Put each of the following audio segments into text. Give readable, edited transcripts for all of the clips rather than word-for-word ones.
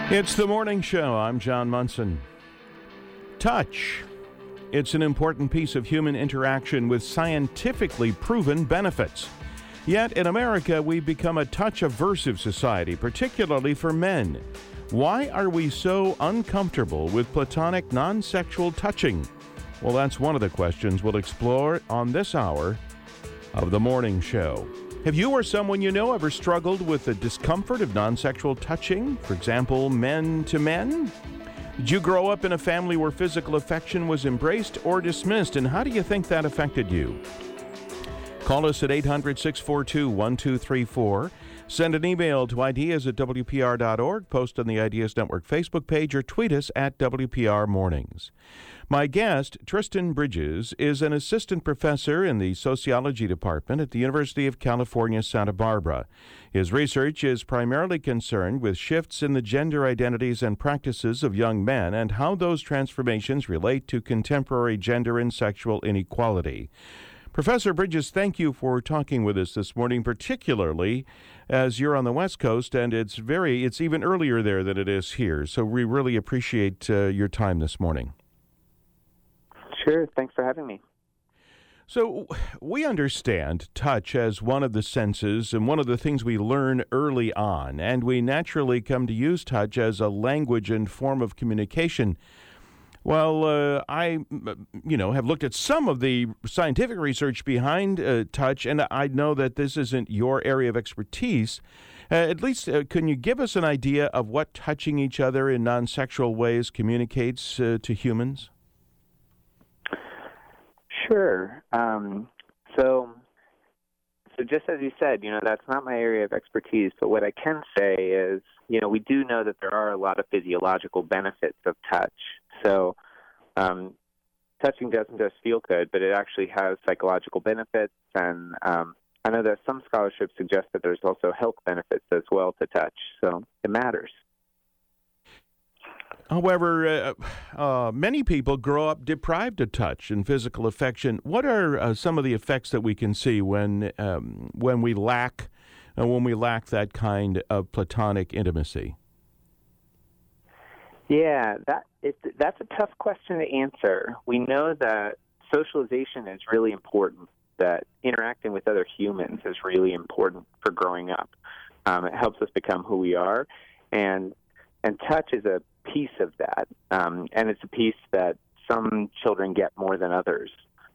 It's the morning show. I'm John Munson. Touch. It's an important piece of human interaction with scientifically proven benefits. Yet in America, we've become a touch-aversive society, particularly for men. Why are we so uncomfortable with platonic, non-sexual touching? Well, that's one of the questions we'll explore on this hour of the morning show. Have you or someone you know ever struggled with the discomfort of non-sexual touching? For example, men to men? Did you grow up in a family where physical affection was embraced or dismissed, and how do you think that affected you? Call us at 800-642-1234. Send an email to ideas@wpr.org, post on the Ideas Network Facebook page, or tweet us at WPR Mornings. My guest, Tristan Bridges, is an assistant professor in the sociology department at the University of California, Santa Barbara. His research is primarily concerned with shifts in the gender identities and practices of young men and how those transformations relate to contemporary gender and sexual inequality. Professor Bridges, thank you for talking with us this morning, particularly as you're on the West Coast, and it's even earlier there than it is here. So we really appreciate your time this morning. Sure. Thanks for having me. So we understand touch as one of the senses and one of the things we learn early on, and we naturally come to use touch as a language and form of communication. Well, I have looked at some of the scientific research behind touch, and I know that this isn't your area of expertise. At least, can you give us an idea of what touching each other in non-sexual ways communicates to humans? Sure. So just as you said, that's not my area of expertise, but what I can say is, we do know that there are a lot of physiological benefits of touch. So touching doesn't just feel good, but it actually has psychological benefits, and I know that some scholarship suggests that there's also health benefits as well to touch, so it matters. However, many people grow up deprived of touch and physical affection. What are some of the effects that we can see when we lack that kind of platonic intimacy? Yeah, that's a tough question to answer. We know that socialization is really important, that interacting with other humans is really important for growing up. It helps us become who we are, and touch is a piece of that, and it's a piece that some children get more than others.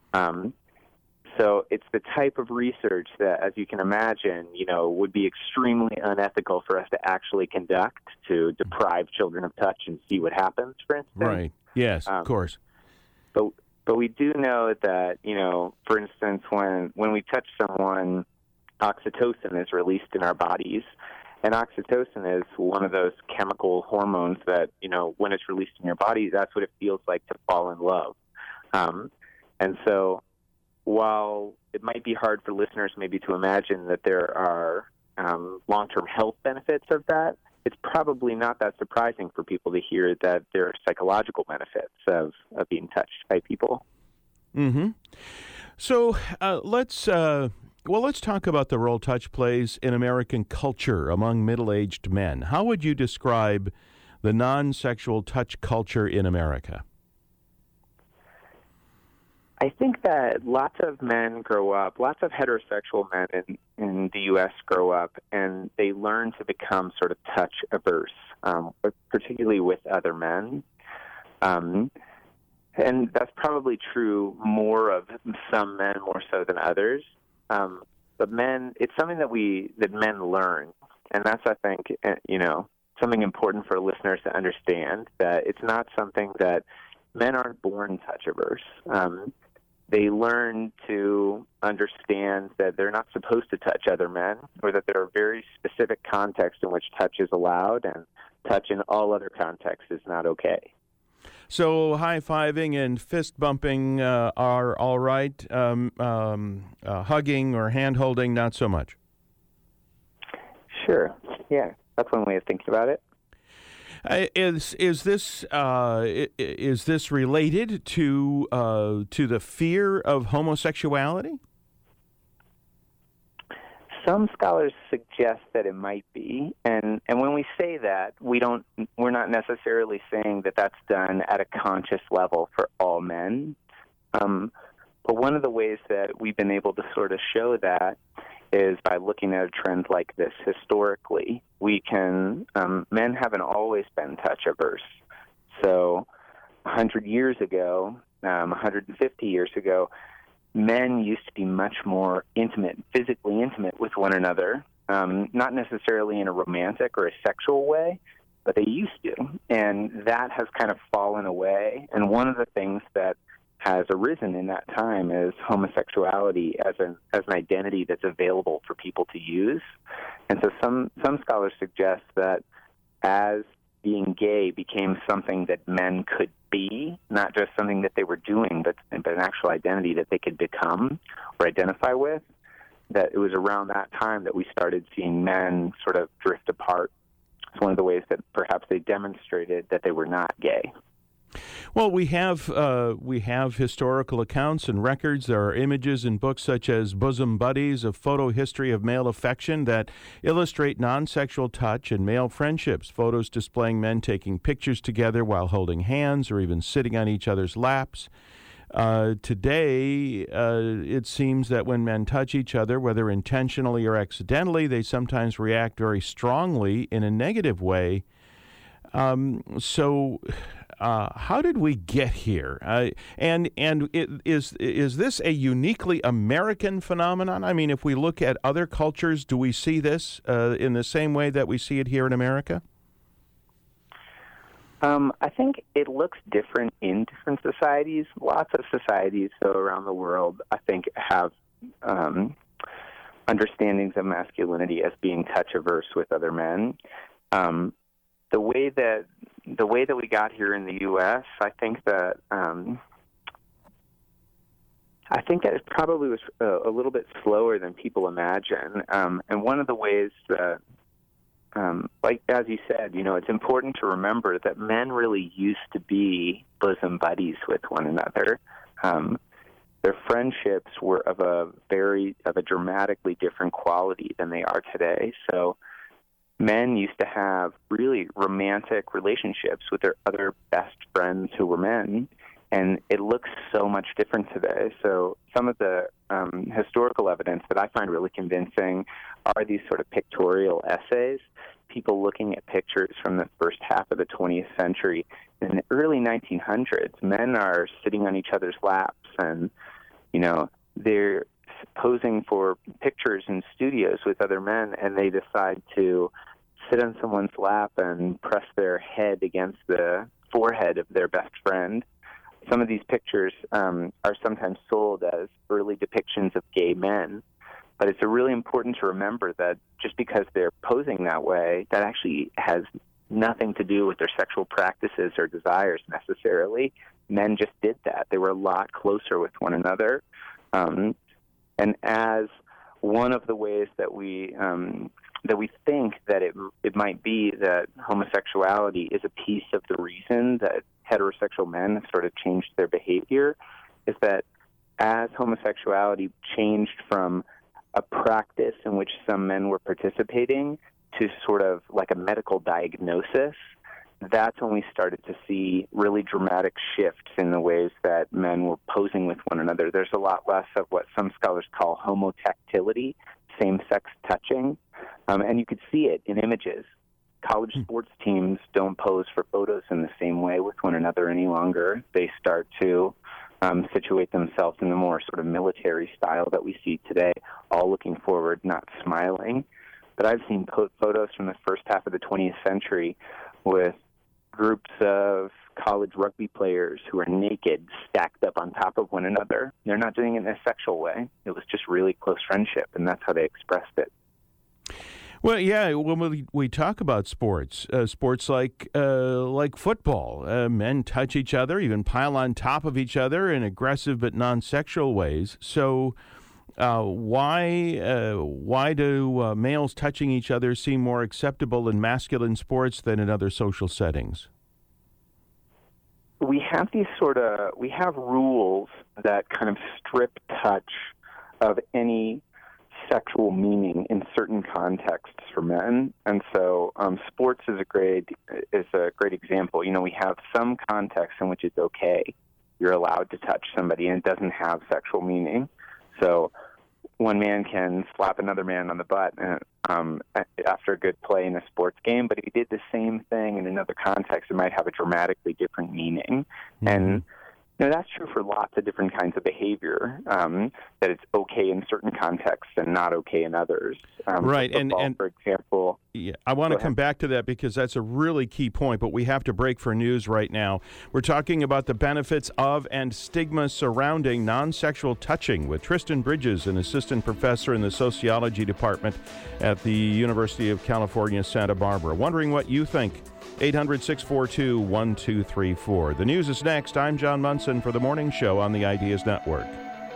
So it's the type of research that, as you can imagine, would be extremely unethical for us to actually conduct, to deprive children of touch and see what happens, for instance. Right. Yes, of course. But we do know that, for instance, when we touch someone, oxytocin is released in our bodies. And oxytocin is one of those chemical hormones that, when it's released in your body, that's what it feels like to fall in love. And so while it might be hard for listeners maybe to imagine that there are long-term health benefits of that, it's probably not that surprising for people to hear that there are psychological benefits of being touched by people. Mm-hmm. So let's talk about the role touch plays in American culture among middle-aged men. How would you describe the non-sexual touch culture in America? I think that lots of men grow up, lots of heterosexual men in the U.S. grow up, and they learn to become sort of touch-averse, particularly with other men. And that's probably true more of some men more so than others. But men, it's something that men learn, and that's, I think, something important for listeners to understand, that it's not something that men aren't born touch-averse. They learn to understand that they're not supposed to touch other men, or that there are very specific contexts in which touch is allowed, and touch in all other contexts is not okay. So high-fiving and fist-bumping are all right. Hugging or hand-holding, not so much. Sure. Yeah, that's one way of thinking about it. Is this related to the fear of homosexuality? Some scholars suggest that it might be, and when we say that, we're not necessarily saying that that's done at a conscious level for all men. But one of the ways that we've been able to sort of show that is by looking at a trend like this historically. We can men haven't always been touch averse. So 100 years ago, 150 years ago, men used to be much more intimate, physically intimate with one another, not necessarily in a romantic or a sexual way, but they used to. And that has kind of fallen away. And one of the things that has arisen in that time is homosexuality as an identity that's available for people to use. And so some scholars suggest that as being gay became something that men could be, not just something that they were doing, but an actual identity that they could become or identify with, that it was around that time that we started seeing men sort of drift apart. It's one of the ways that perhaps they demonstrated that they were not gay. Well, we have historical accounts and records. There are images in books such as Bosom Buddies, a photo history of male affection that illustrate non-sexual touch and male friendships. Photos displaying men taking pictures together while holding hands or even sitting on each other's laps. Today, it seems that when men touch each other, whether intentionally or accidentally, they sometimes react very strongly in a negative way. How did we get here? Is this a uniquely American phenomenon? I mean, if we look at other cultures, do we see this in the same way that we see it here in America? I think it looks different in different societies. Lots of societies, though, around the world, I think, have understandings of masculinity as being touch-averse with other men. The way that we got here in the U.S., I think that it probably was a little bit slower than people imagine. And one of the ways that, like as you said, it's important to remember that men really used to be bosom buddies with one another. Their friendships were of a dramatically different quality than they are today. So men used to have really romantic relationships with their other best friends who were men, and it looks so much different today. So some of the historical evidence that I find really convincing are these sort of pictorial essays, people looking at pictures from the first half of the 20th century. In the early 1900s, men are sitting on each other's laps, and, they're posing for pictures in studios with other men, and they decide to sit on someone's lap and press their head against the forehead of their best friend. Some of these pictures are sometimes sold as early depictions of gay men, but it's really important to remember that just because they're posing that way, that actually has nothing to do with their sexual practices or desires necessarily. Men just did that. They were a lot closer with one another. And as one of the ways that we think that it might be that homosexuality is a piece of the reason that heterosexual men have sort of changed their behavior, is that as homosexuality changed from a practice in which some men were participating to sort of like a medical diagnosis, that's when we started to see really dramatic shifts in the ways that men were posing with one another. There's a lot less of what some scholars call homotactility, same-sex touching, and you could see it in images. College sports teams don't pose for photos in the same way with one another any longer. They start to situate themselves in the more sort of military style that we see today, all looking forward, not smiling. But I've seen photos from the first half of the 20th century with groups of college rugby players who are naked, stacked up on top of one another. They're not doing it in a sexual way. It was just really close friendship, and that's how they expressed it. Well, yeah, when we talk about sports like football, men touch each other, even pile on top of each other in aggressive but non-sexual ways. So why do males touching each other seem more acceptable in masculine sports than in other social settings? We have rules that kind of strip touch of any sexual meaning in certain contexts for men, and so sports is a great example. You know, we have some contexts in which it's okay, you're allowed to touch somebody, and it doesn't have sexual meaning. So one man can slap another man on the butt after a good play in a sports game, but if he did the same thing in another context, it might have a dramatically different meaning. Mm-hmm. And that's true for lots of different kinds of behavior, that it's okay in certain contexts and not okay in others. Right. Football, for example. Yeah, I want to come back to that because that's a really key point, but we have to break for news right now. We're talking about the benefits of and stigma surrounding non-sexual touching with Tristan Bridges, an assistant professor in the sociology department at the University of California, Santa Barbara. Wondering what you think. 800-642-1234. The news is next. I'm John Munson for The Morning Show on the Ideas Network.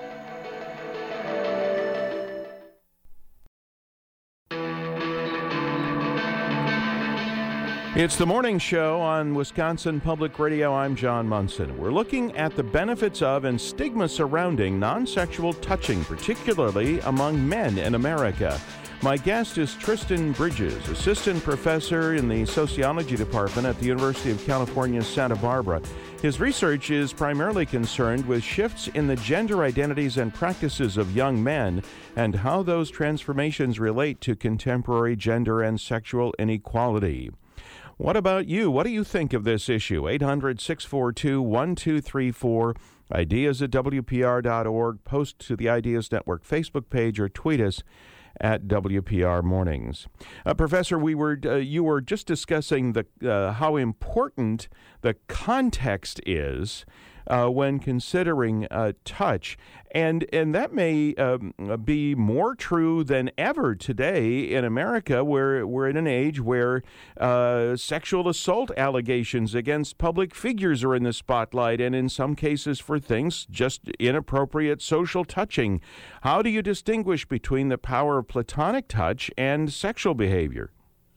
It's The Morning Show on Wisconsin Public Radio. I'm John Munson. We're looking at the benefits of and stigma surrounding non-sexual touching, particularly among men in America. My guest is Tristan Bridges, assistant professor in the sociology department at the University of California, Santa Barbara. His research is primarily concerned with shifts in the gender identities and practices of young men and how those transformations relate to contemporary gender and sexual inequality. What about you? What do you think of this issue? 800-642-1234, ideas at WPR.org. Post to the Ideas Network Facebook page or tweet us at WPR Mornings. Professor, you were just discussing how important the context is when considering touch, and that may be more true than ever today in America, where we're in an age where sexual assault allegations against public figures are in the spotlight, and in some cases for things just inappropriate social touching. How do you distinguish between the power of platonic touch and sexual behavior?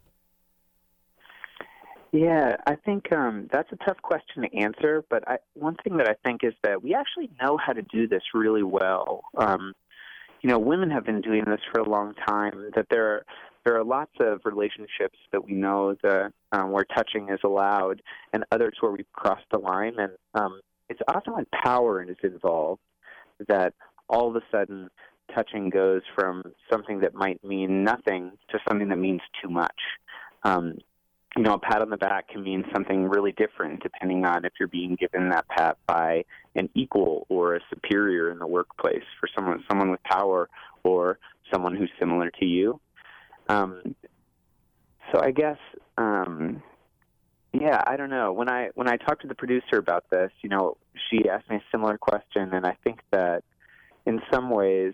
Yeah, I think that's a tough question to answer, but one thing that I think is that we actually know how to do this really well. Women have been doing this for a long time, that there are lots of relationships that we know that where touching is allowed and others where we've crossed the line. And it's often when power is involved that all of a sudden touching goes from something that might mean nothing to something that means too much. A pat on the back can mean something really different depending on if you're being given that pat by an equal or a superior in the workplace, for someone with power or someone who's similar to you. So I guess, I don't know. When I talked to the producer about this, she asked me a similar question, and I think that in some ways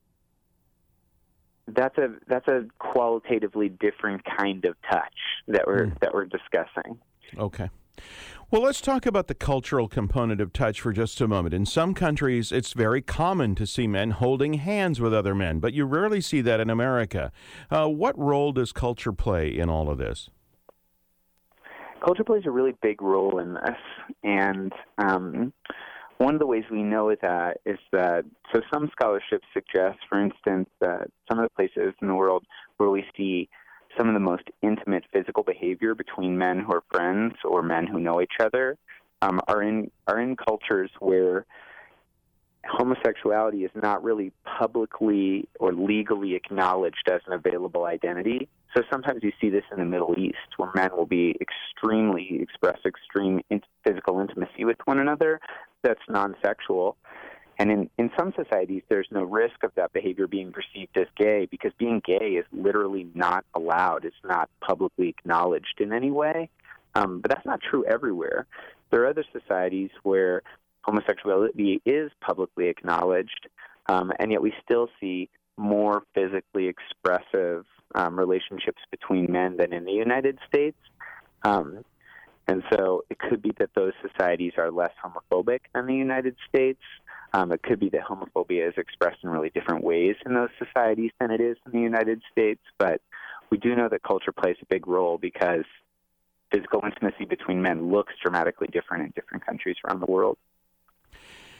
that's a qualitatively different kind of touch that we're discussing. Okay. Well, let's talk about the cultural component of touch for just a moment. In some countries, it's very common to see men holding hands with other men, but you rarely see that in America. What role does culture play in all of this? Culture plays a really big role in this, and one of the ways we know that is that, so some scholarships suggest, for instance, that some of the places in the world where we see some of the most intimate physical behavior between men who are friends or men who know each other are in cultures where homosexuality is not really publicly or legally acknowledged as an available identity. So sometimes you see this in the Middle East, where men will express extreme physical intimacy with one another that's non-sexual. And in some societies, there's no risk of that behavior being perceived as gay, because being gay is literally not allowed. It's not publicly acknowledged in any way. But that's not true everywhere. There are other societies where homosexuality is publicly acknowledged, and yet we still see more physically expressive relationships between men than in the United States. And so it could be that those societies are less homophobic than the United States. It could be that homophobia is expressed in really different ways in those societies than it is in the United States. But we do know that culture plays a big role, because physical intimacy between men looks dramatically different in different countries around the world.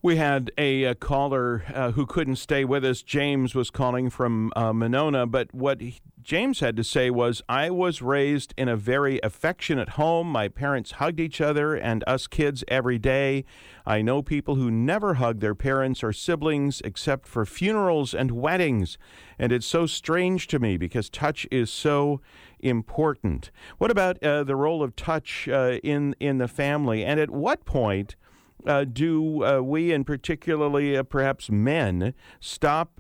We had a caller who couldn't stay with us. James was calling from Monona, but what James had to say was, I was raised in a very affectionate home. My parents hugged each other and us kids every day. I know people who never hug their parents or siblings except for funerals and weddings, and it's so strange to me because touch is so important. What about the role of touch in the family, and at what point do we, and particularly perhaps men, stop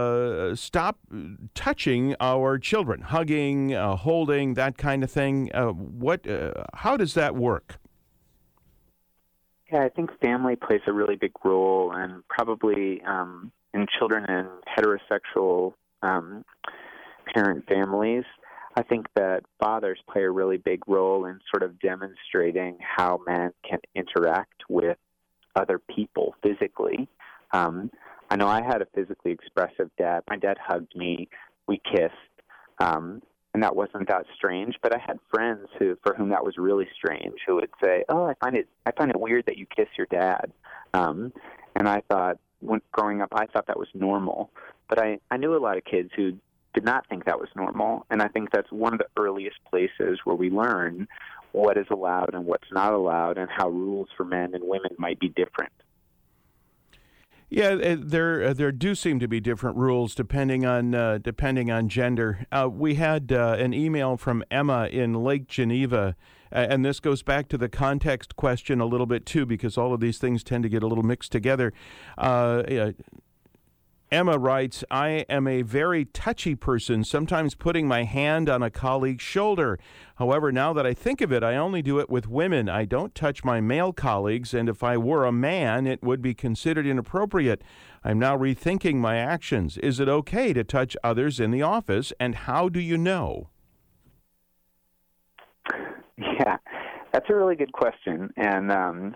touching our children, hugging, holding, that kind of thing? How does that work? Yeah, I think family plays a really big role, and probably in children in heterosexual parent families. I think that fathers play a really big role in sort of demonstrating how men can interact with other people physically. I know I had a physically expressive dad. My dad hugged me, we kissed, and that wasn't that strange. But I had friends for whom that was really strange, who would say, "Oh, I find it weird that you kiss your dad." And I thought, when growing up, I thought that was normal. But I knew a lot of kids who did not think that was normal, and I think that's one of the earliest places where we learn what is allowed and what's not allowed, and how rules for men and women might be different. Yeah, there do seem to be different rules depending on gender. We had an email from Emma in Lake Geneva, and this goes back to the context question a little bit too, because all of these things tend to get a little mixed together. Emma writes, I am a very touchy person, sometimes putting my hand on a colleague's shoulder. However, now that I think of it, I only do it with women. I don't touch my male colleagues, and if I were a man, it would be considered inappropriate. I'm now rethinking my actions. Is it okay to touch others in the office, and how do you know? Yeah, that's a really good question. And,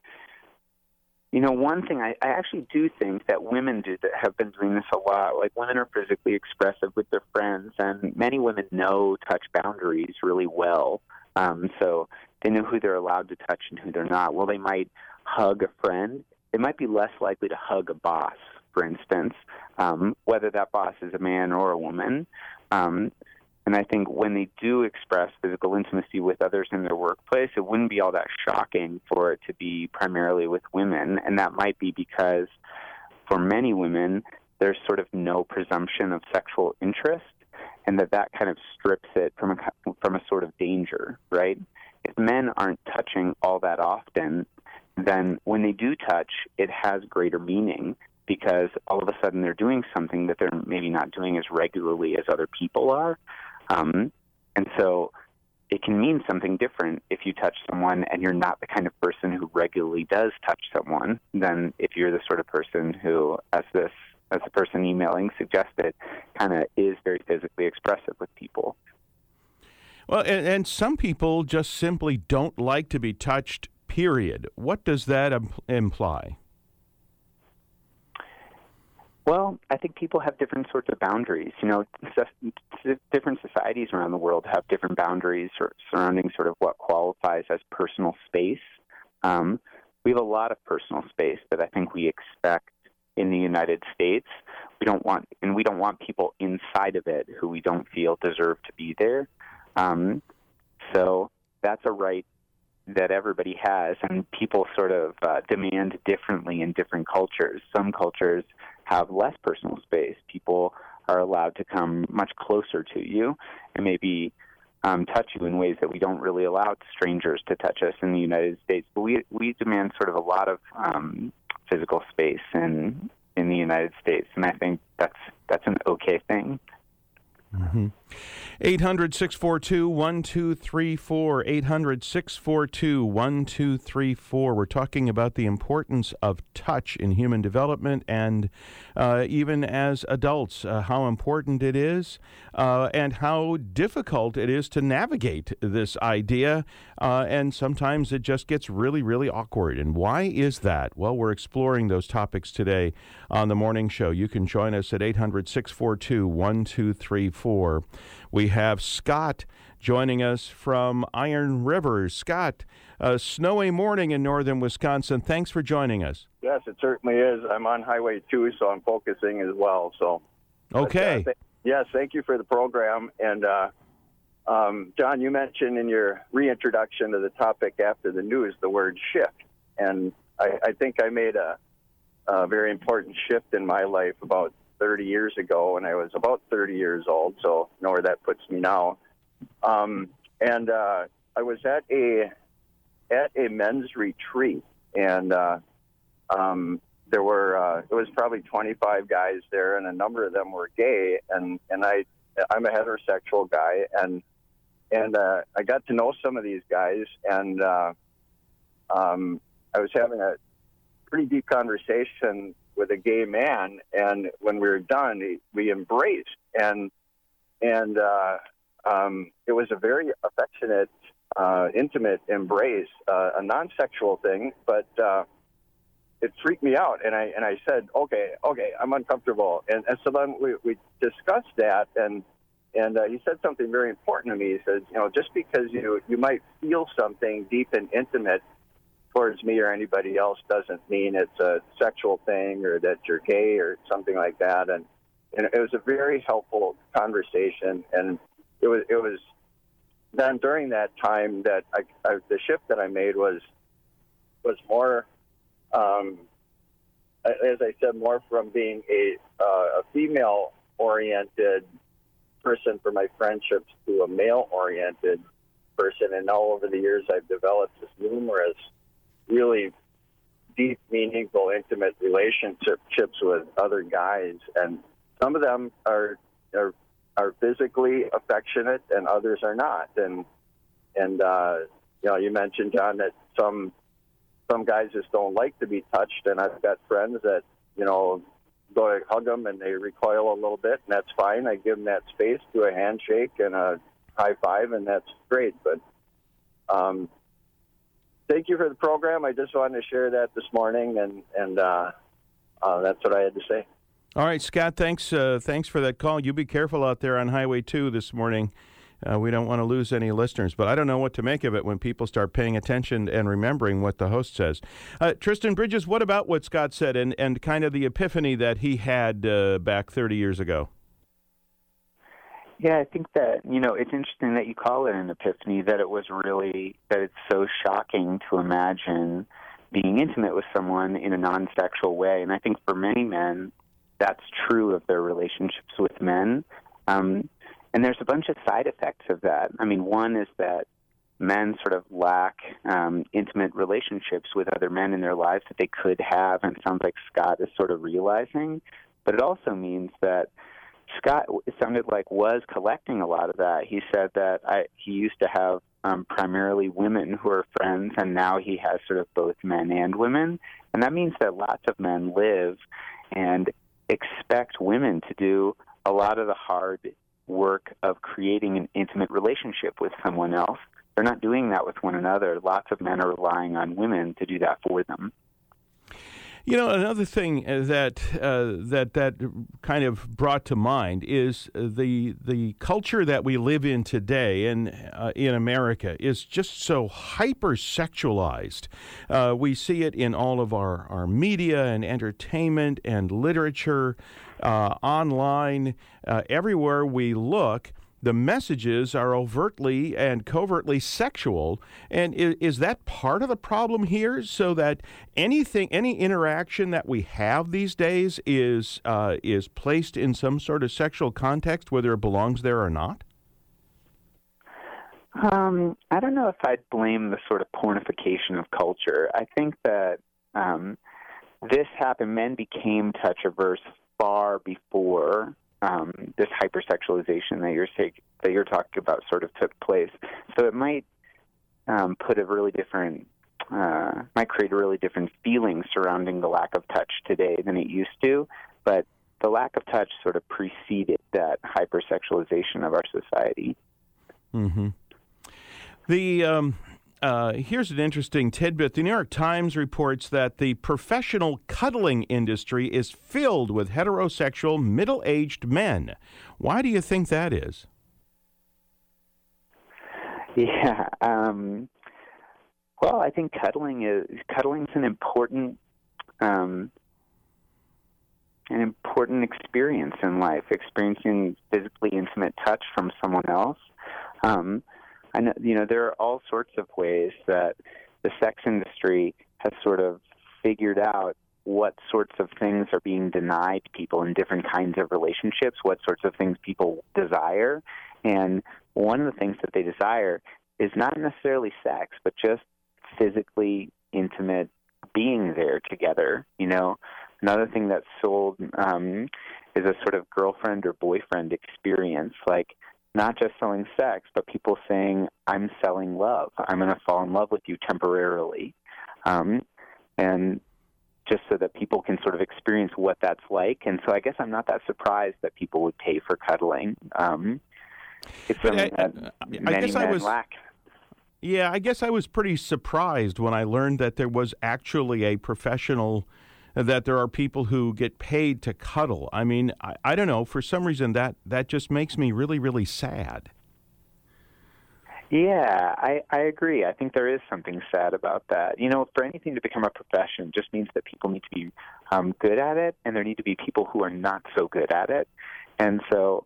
one thing I actually do think that women have been doing this a lot. Like, women are physically expressive with their friends, and many women know touch boundaries really well. So they know who they're allowed to touch and who they're not. Well, they might hug a friend. They might be less likely to hug a boss, for instance, whether that boss is a man or a woman. And I think when they do express physical intimacy with others in their workplace, it wouldn't be all that shocking for it to be primarily with women. And that might be because for many women, there's sort of no presumption of sexual interest, and that kind of strips it from a sort of danger, right? If men aren't touching all that often, then when they do touch, it has greater meaning, because all of a sudden they're doing something that they're maybe not doing as regularly as other people are. And so it can mean something different if you touch someone and you're not the kind of person who regularly does touch someone than if you're the sort of person who, as the person emailing suggested, kind of is very physically expressive with people. Well, and some people just simply don't like to be touched, period. What does that imply? Well, I think people have different sorts of boundaries. Different societies around the world have different boundaries surrounding sort of what qualifies as personal space. We have a lot of personal space that I think we expect in the United States. We don't want people inside of it who we don't feel deserve to be there. So that's a right that everybody has, and people sort of demand differently in different cultures. Some cultures have less personal space. People are allowed to come much closer to you and maybe touch you in ways that we don't really allow strangers to touch us in the United States. But we demand sort of a lot of physical space in the United States, and I think that's an okay thing. Mm-hmm. 800-642-1234, 800-642-1234. We're talking about the importance of touch in human development, and even as adults, how important it is, and how difficult it is to navigate this idea, and sometimes it just gets really, really awkward. And why is that? Well, we're exploring those topics today on the morning show. You can join us at 800-642-1234. before. We have Scott joining us from Iron River. Scott, a snowy morning in northern Wisconsin. Thanks for joining us. Yes, it certainly is. I'm on Highway 2, so I'm focusing as well. So, okay. Yes, thank you for the program. And John, you mentioned in your reintroduction to the topic after the news the word shift. And I think I made a very important shift in my life about 30 years ago when I was about 30 years old. So you know where that puts me now. And I was at a men's retreat, and there were it was probably 25 guys there, and a number of them were gay, and I'm a heterosexual guy, and I got to know some of these guys, and I was having a pretty deep conversation with a gay man, and when we were done, we embraced, and it was a very affectionate, intimate embrace, a non-sexual thing, but it freaked me out, and I said, okay, I'm uncomfortable, and so then we discussed that, and he said something very important to me. He said, you know, just because you might feel something deep and intimate towards me or anybody else doesn't mean it's a sexual thing or that you're gay or something like that, and it was a very helpful conversation, and it was then during that time that the shift that I made was more, as I said, more from being a female-oriented person for my friendships to a male-oriented person. And now over the years, I've developed this numerous really deep, meaningful, intimate relationships with other guys. And some of them are physically affectionate and others are not. And you know, you mentioned, John, that some guys just don't like to be touched, and I've got friends that, you know, go to hug them and they recoil a little bit, and that's fine. I give them that space, do a handshake and a high five, and that's great. But thank you for the program. I just wanted to share that this morning, and that's what I had to say. All right, Scott, thanks for that call. You be careful out there on Highway 2 this morning. We don't want to lose any listeners, but I don't know what to make of it when people start paying attention and remembering what the host says. Tristan Bridges, what about what Scott said and kind of the epiphany that he had back 30 years ago? Yeah, I think that, you know, it's interesting that you call it an epiphany, that it's so shocking to imagine being intimate with someone in a non-sexual way. And I think for many men, that's true of their relationships with men. And there's a bunch of side effects of that. I mean, one is that men sort of lack intimate relationships with other men in their lives that they could have, and it sounds like Scott is sort of realizing. But it also means that Scott, it sounded like, was collecting a lot of that. He said that he used to have primarily women who are friends, and now he has sort of both men and women. And that means that lots of men live and expect women to do a lot of the hard work of creating an intimate relationship with someone else. They're not doing that with one another. Lots of men are relying on women to do that for them. You know, another thing that kind of brought to mind is the culture that we live in today in America is just so hypersexualized. We see it in all of our media and entertainment and literature, online, everywhere we look. The messages are overtly and covertly sexual, and is that part of the problem here? So that any interaction that we have these days is placed in some sort of sexual context, whether it belongs there or not? I don't know if I'd blame the sort of pornification of culture. I think that this happened. Men became touch averse far before this hypersexualization that you're talking about sort of took place. So it might put a really different, might create a really different feeling surrounding the lack of touch today than it used to. But the lack of touch sort of preceded that hypersexualization of our society. Mm-hmm. here's an interesting tidbit. The New York Times reports that the professional cuddling industry is filled with heterosexual middle-aged men. Why do you think that is? Yeah. Well, I think cuddling's an important experience in life. Experiencing physically intimate touch from someone else. I know, there are all sorts of ways that the sex industry has sort of figured out what sorts of things are being denied people in different kinds of relationships, what sorts of things people desire. And one of the things that they desire is not necessarily sex, but just physically intimate being there together. Another thing that's sold is a sort of girlfriend or boyfriend experience, like not just selling sex, but people saying, I'm selling love. I'm going to fall in love with you temporarily. And just so that people can sort of experience what that's like. And so I guess I'm not that surprised that people would pay for cuddling. It's something that many men lack. Yeah, I guess I was pretty surprised when I learned that there was actually a professional, that there are people who get paid to cuddle. I mean, I don't know. For some reason, that just makes me really, really sad. Yeah, I agree. I think there is something sad about that. For anything to become a profession just means that people need to be good at it, and there need to be people who are not so good at it. And so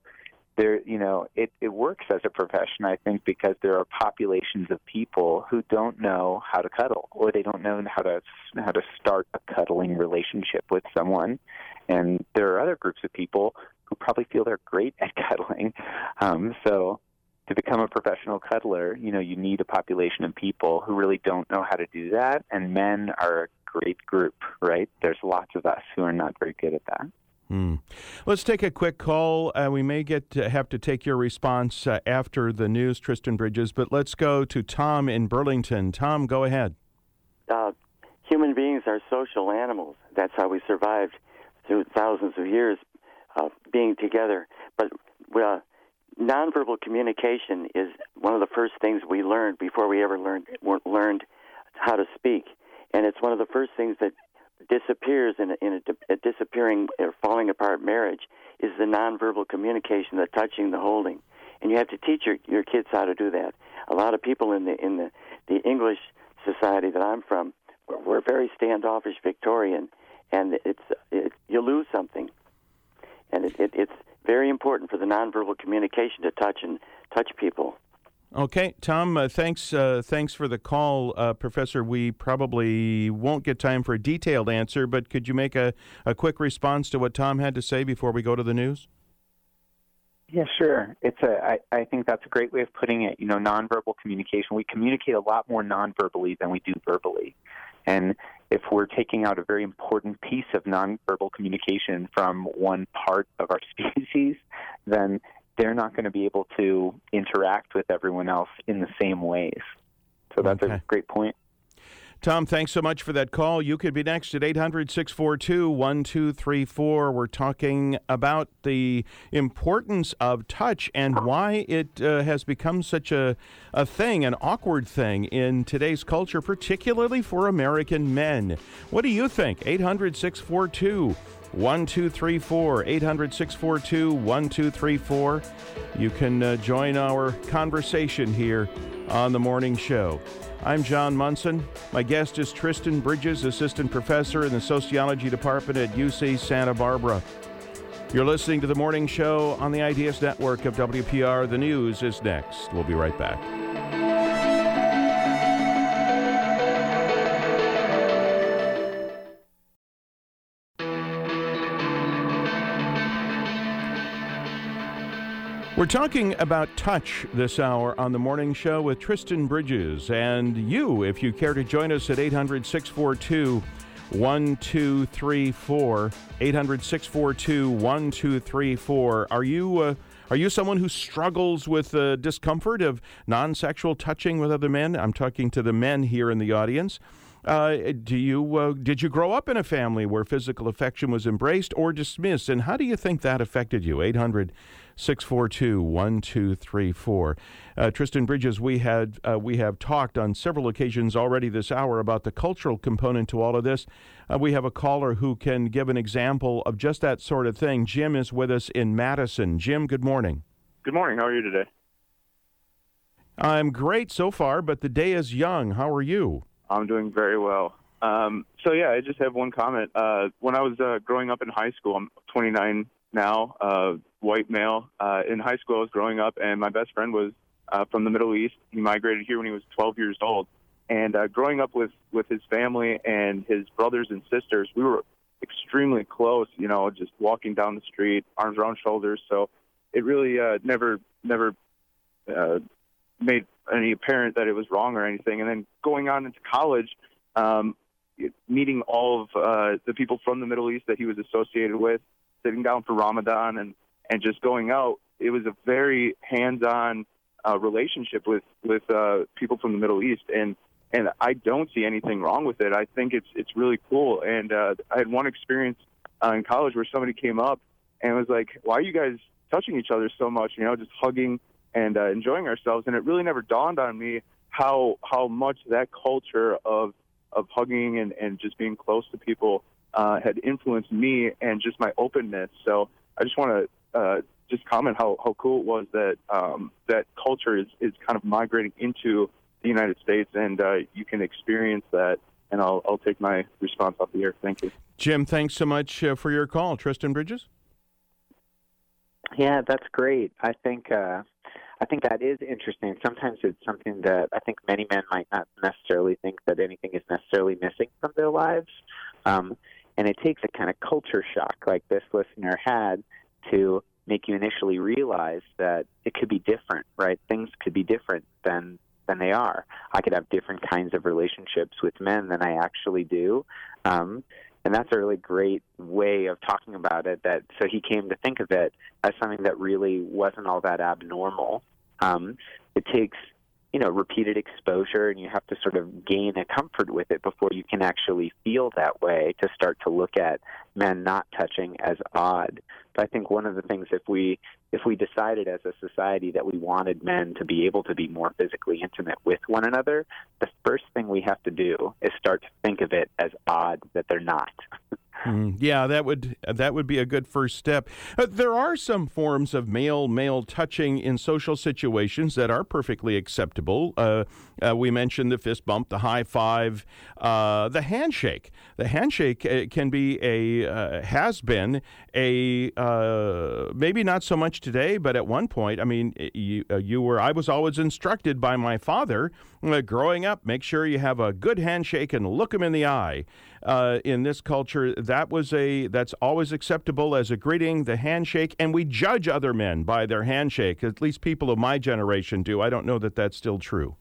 it works as a profession, I think, because there are populations of people who don't know how to cuddle, or they don't know how to start a cuddling relationship with someone. And there are other groups of people who probably feel they're great at cuddling. So to become a professional cuddler, you need a population of people who really don't know how to do that. And men are a great group, right? There's lots of us who are not very good at that. Let's take a quick call. We may have to take your response after the news, Tristan Bridges, but let's go to Tom in Burlington. Tom, go ahead. Human beings are social animals. That's how we survived through thousands of years of being together. But nonverbal communication is one of the first things we learned before we ever learned how to speak. And it's one of the first things that disappears in a disappearing or falling apart marriage is the nonverbal communication, the touching, the holding. And you have to teach your kids how to do that. A lot of people in the English society that I'm from, we're very standoffish Victorian, and you lose something. And it's very important for the nonverbal communication to touch people. Okay, Tom, thanks for the call. Professor, we probably won't get time for a detailed answer, but could you make a quick response to what Tom had to say before we go to the news? Yeah, sure. I think that's a great way of putting it. Nonverbal communication. We communicate a lot more nonverbally than we do verbally. And if we're taking out a very important piece of nonverbal communication from one part of our species, then they're not going to be able to interact with everyone else in the same ways. So that's a great point. Tom, thanks so much for that call. You could be next at 800-642-1234. We're talking about the importance of touch and why it has become such a thing, an awkward thing in today's culture, particularly for American men. What do you think? 800-642-1234, 800-642-1234. You can join our conversation here on The Morning Show. I'm John Munson. My guest is Tristan Bridges, Assistant Professor in the Sociology Department at UC Santa Barbara. You're listening to The Morning Show on the IDS Network of WPR. The news is next. We'll be right back. We're talking about touch this hour on The Morning Show with Tristan Bridges. And you, if you care to join us at 800-642-1234, 800-642-1234. Are you someone who struggles with the discomfort of non-sexual touching with other men? I'm talking to the men here in the audience. Did you grow up in a family where physical affection was embraced or dismissed, and how do you think that affected you? 800-642-1234. Tristan Bridges, we have talked on several occasions already this hour about the cultural component to all of this. We have a caller who can give an example of just that sort of thing. Jim is with us in Madison. Jim, good morning. Good morning. How are you today? I'm great so far, but the day is young. How are you? I'm doing very well. I just have one comment. When I was growing up in high school, I'm 29 now, white male. In high school, I was growing up, and my best friend was from the Middle East. He migrated here when he was 12 years old. And growing up with his family and his brothers and sisters, we were extremely close, just walking down the street, arms around shoulders. So it really never made any apparent that it was wrong or anything. And then going on into college, meeting all of the people from the Middle East that he was associated with, sitting down for Ramadan and just going out, it was a very hands-on relationship with people from the Middle East. And I don't see anything wrong with it. I think it's really cool. And I had one experience in college where somebody came up and was like, "Why are you guys touching each other so much, just hugging and enjoying ourselves?" And it really never dawned on me how much that culture of hugging and just being close to people had influenced me and just my openness. So I just want to just comment how cool it was that that culture is kind of migrating into the United States, and you can experience that. And I'll take my response off the air. Thank you. Jim, thanks so much for your call. Tristan Bridges? Yeah, that's great. I think that is interesting. Sometimes it's something that I think many men might not necessarily think that anything is necessarily missing from their lives. And it takes a kind of culture shock like this listener had to make you initially realize that it could be different, right? Things could be different than they are. I could have different kinds of relationships with men than I actually do. And that's a really great way of talking about it. So he came to think of it as something that really wasn't all that abnormal. It takes, repeated exposure, and you have to sort of gain a comfort with it before you can actually feel that way, to start to look at men not touching as odd. But I think one of the things, if we decided as a society that we wanted men to be able to be more physically intimate with one another, the first thing we have to do is start to think of it as odd that they're not. Yeah, that would be a good first step. There are some forms of male touching in social situations that are perfectly acceptable. We mentioned the fist bump, the high five, the handshake. The handshake can be has been maybe not so much today, but at one point, I mean, I was always instructed by my father growing up, make sure you have a good handshake and look him in the eye. In this culture, that's always acceptable as a greeting, the handshake, and we judge other men by their handshake. At least people of my generation do. I don't know that that's still true.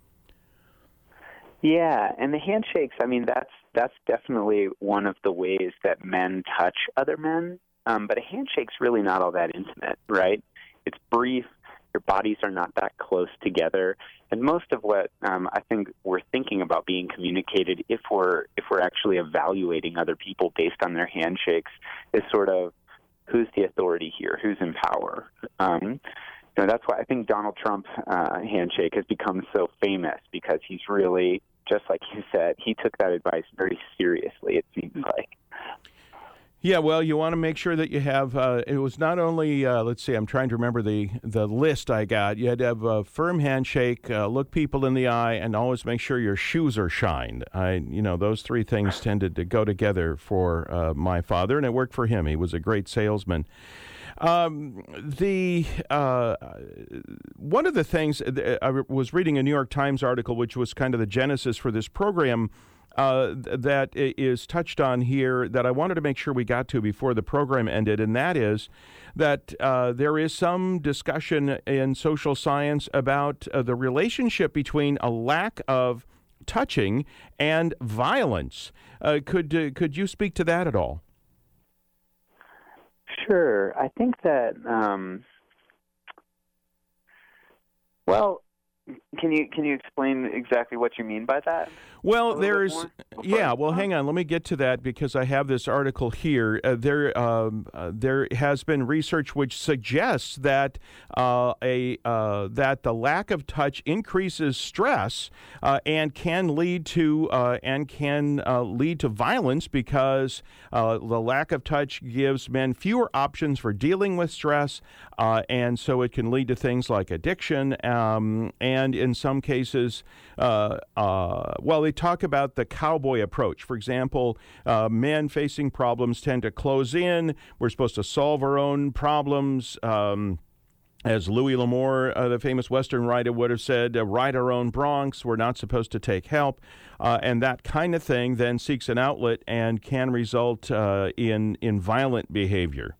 Yeah, and the handshakes, I mean, that's definitely one of the ways that men touch other men. But a handshake's really not all that intimate, right? It's brief. Your bodies are not that close together. And most of what I think we're thinking about being communicated, if we're actually evaluating other people based on their handshakes, is sort of who's the authority here, who's in power. That's why I think Donald Trump handshake has become so famous, because he's really, just like you said, he took that advice very seriously, it seems like. Yeah, well, you want to make sure that you have, it was not only, let's see, I'm trying to remember the list I got. You had to have a firm handshake, look people in the eye, and always make sure your shoes are shined. Those three things tended to go together for my father, and it worked for him. He was a great salesman. One of the things, I was reading a New York Times article, which was kind of the genesis for this program, that is touched on here, that I wanted to make sure we got to before the program ended, and that is that there is some discussion in social science about the relationship between a lack of touching and violence. Could you speak to that at all? Sure. I think that, can you explain exactly what you mean by that? Well, hang on. Let me get to that because I have this article here. There has been research which suggests that that the lack of touch increases stress and can lead to violence because the lack of touch gives men fewer options for dealing with stress, and so it can lead to things like addiction, and in some cases, they talk about the cowboy approach. For example, men facing problems tend to close in. We're supposed to solve our own problems. As Louis L'Amour, the famous Western writer, would have said, "Write our own Bronx. We're not supposed to take help," and that kind of thing then seeks an outlet and can result in violent behavior.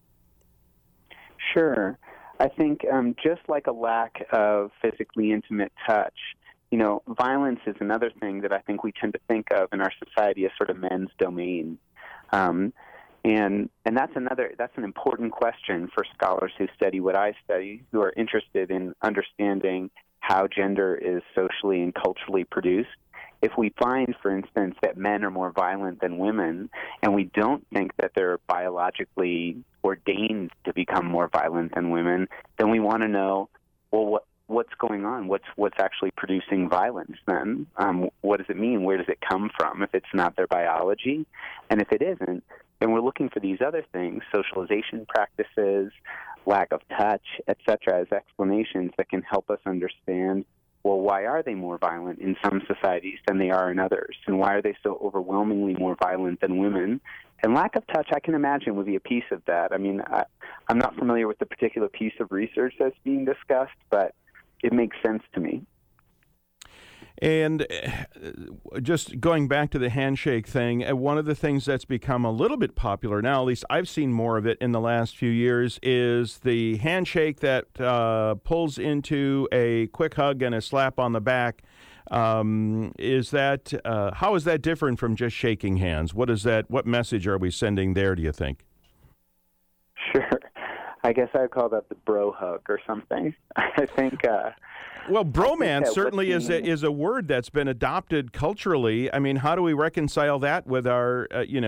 Sure, I think just like a lack of physically intimate touch, violence is another thing that I think we tend to think of in our society as sort of men's domain. And that's an important question for scholars who study what I study, who are interested in understanding how gender is socially and culturally produced. If we find, for instance, that men are more violent than women, and we don't think that they're biologically ordained to become more violent than women, then we want to know, well, what's going on? What's actually producing violence then? What does it mean? Where does it come from if it's not their biology? And if it isn't, then we're looking for these other things, socialization practices, lack of touch, etc., as explanations that can help us understand, well, why are they more violent in some societies than they are in others? And why are they so overwhelmingly more violent than women? And lack of touch, I can imagine, would be a piece of that. I mean, I'm not familiar with the particular piece of research that's being discussed, but it makes sense to me. And just going back to the handshake thing, one of the things that's become a little bit popular now, at least I've seen more of it in the last few years, is the handshake that pulls into a quick hug and a slap on the back. How is that different from just shaking hands? What message are we sending there, do you think? Sure. I guess I'd call that the bro hug or something. I think... Well, bromance certainly is a word that's been adopted culturally. I mean, how do we reconcile that with our,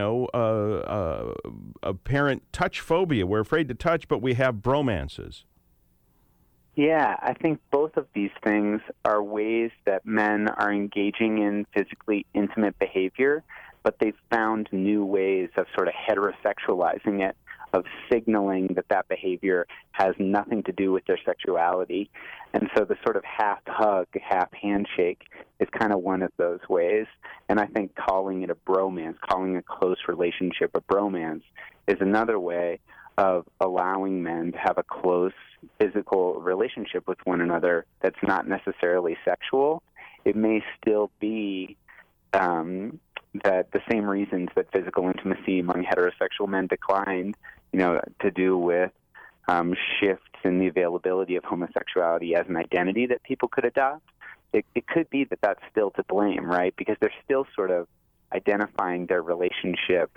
apparent touch phobia? We're afraid to touch, but we have bromances. Yeah, I think both of these things are ways that men are engaging in physically intimate behavior, but they've found new ways of sort of heterosexualizing it, of signaling that behavior has nothing to do with their sexuality. And so the sort of half hug, half handshake is kind of one of those ways. And I think calling it a bromance, calling a close relationship a bromance, is another way of allowing men to have a close physical relationship with one another that's not necessarily sexual. It may still be that the same reasons that physical intimacy among heterosexual men declined, to do with shifts in the availability of homosexuality as an identity that people could adopt. It could be that that's still to blame, right? Because they're still sort of identifying their relationship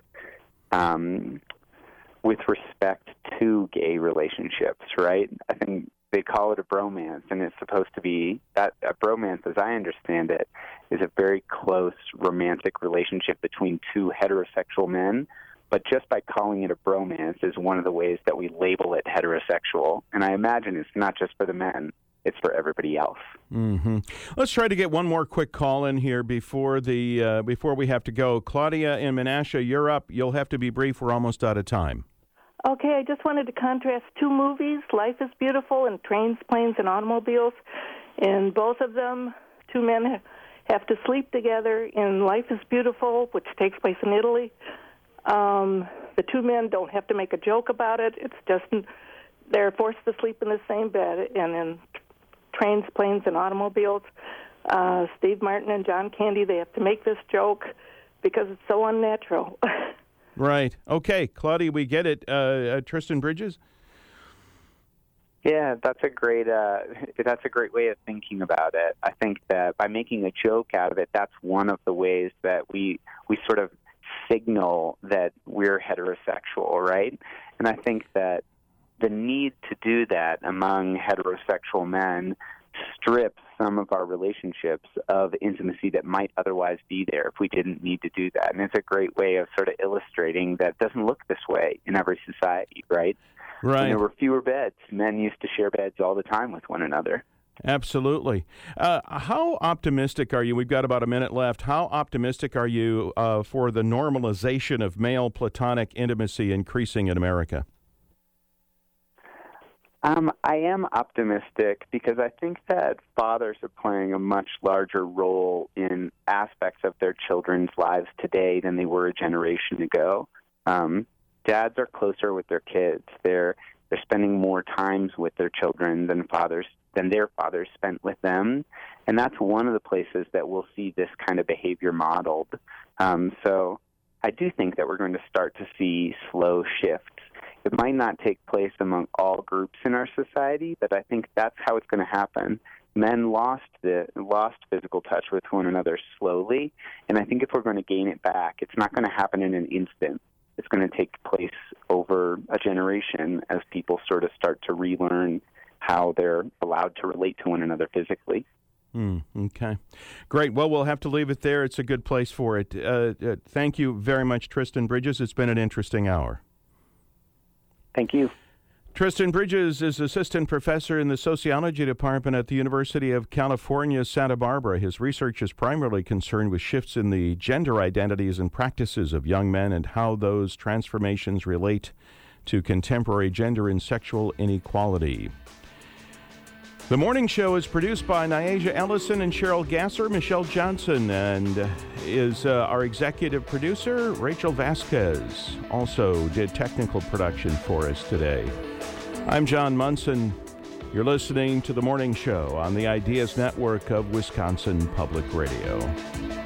with respect to gay relationships, right? I think they call it a bromance, and it's supposed to be that a bromance, as I understand it, is a very close romantic relationship between two heterosexual men. But just by calling it a bromance is one of the ways that we label it heterosexual. And I imagine it's not just for the men, it's for everybody else. Mm-hmm. Let's try to get one more quick call in here before we have to go. Claudia in Menasha, you're up. You'll have to be brief. We're almost out of time. Okay, I just wanted to contrast two movies, Life is Beautiful and Trains, Planes, and Automobiles. In both of them, two men have to sleep together. In Life is Beautiful, which takes place in Italy, the two men don't have to make a joke about it. It's just they're forced to sleep in the same bed. And in Trains, Planes, and Automobiles, Steve Martin and John Candy, they have to make this joke because it's so unnatural. Right. Okay, Claudia, we get it. Tristan Bridges? Yeah, that's a great way of thinking about it. I think that by making a joke out of it, that's one of the ways that we sort of signal that we're heterosexual, right? And I think that the need to do that among heterosexual men strips some of our relationships of intimacy that might otherwise be there if we didn't need to do that. And it's a great way of sort of illustrating that it doesn't look this way in every society, right? Right. When there were fewer beds. Men used to share beds all the time with one another. Absolutely. How optimistic are you? We've got about a minute left. How optimistic are you for the normalization of male platonic intimacy increasing in America? I am optimistic because I think that fathers are playing a much larger role in aspects of their children's lives today than they were a generation ago. Dads are closer with their kids. They're spending more times with their children than their fathers spent with them, and that's one of the places that we'll see this kind of behavior modeled. So I do think that we're going to start to see slow shifts. It might not take place among all groups in our society, but I think that's how it's going to happen. Men lost physical touch with one another slowly, and I think if we're going to gain it back, it's not going to happen in an instant. It's going to take place over a generation as people sort of start to relearn how they're allowed to relate to one another physically. Okay. Great. Well, we'll have to leave it there. It's a good place for it. Thank you very much, Tristan Bridges. It's been an interesting hour. Thank you. Tristan Bridges is assistant professor in the sociology department at the University of California, Santa Barbara. His research is primarily concerned with shifts in the gender identities and practices of young men and how those transformations relate to contemporary gender and sexual inequality. The morning show is produced by Nyaja Ellison and Cheryl Gasser. Michelle Johnson and is our executive producer. Rachel Vasquez also did technical production for us today. I'm John Munson. You're listening to The Morning Show on the Ideas Network of Wisconsin Public Radio.